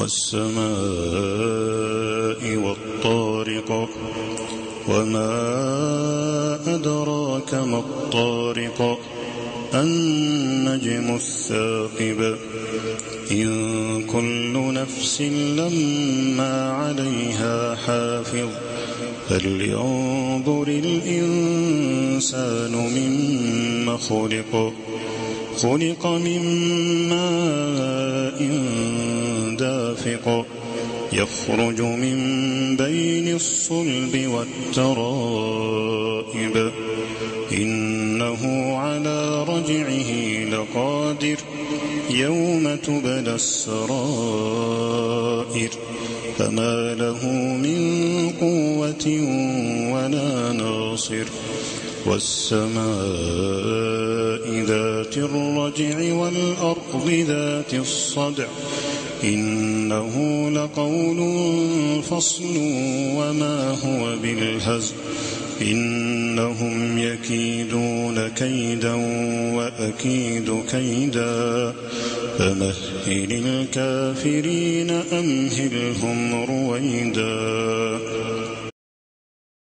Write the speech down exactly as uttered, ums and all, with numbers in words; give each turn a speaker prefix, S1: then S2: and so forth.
S1: والسماء والطارق وما أدراك ما الطارق النجم الثاقب إن كل نفس لما عليها حافظ فلينظر الإنسان مما خلق خلق من ماء دافق يخرج من بين الصلب والترائب إنه على رجعه لقادر يوم تبلى السرائر فما له من قوة ولا ناصر والسماء ذات الرجع والأرض ذات الصدع إنه لقول فصل وما هو بالهزل إنهم يكيدون كيدا وأكيد كيدا فمهل الكافرين أمهلهم رويدا.